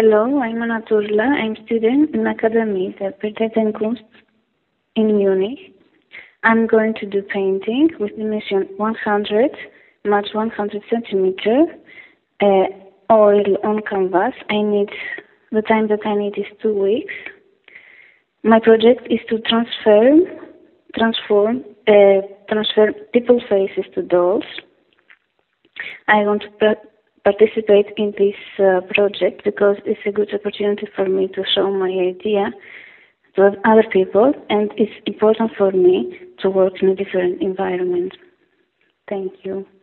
Hello, I'm Anna Turla. I'm student in Academy der Kunst in Munich. I'm going to do painting with dimension 100 match 100 centimeter, oil on canvas. The time that I need is 2 weeks. My project is to transform people faces to dolls. I want to participate in this project because it's a good opportunity for me to show my idea to other people, and it's important for me to work in a different environment. Thank you.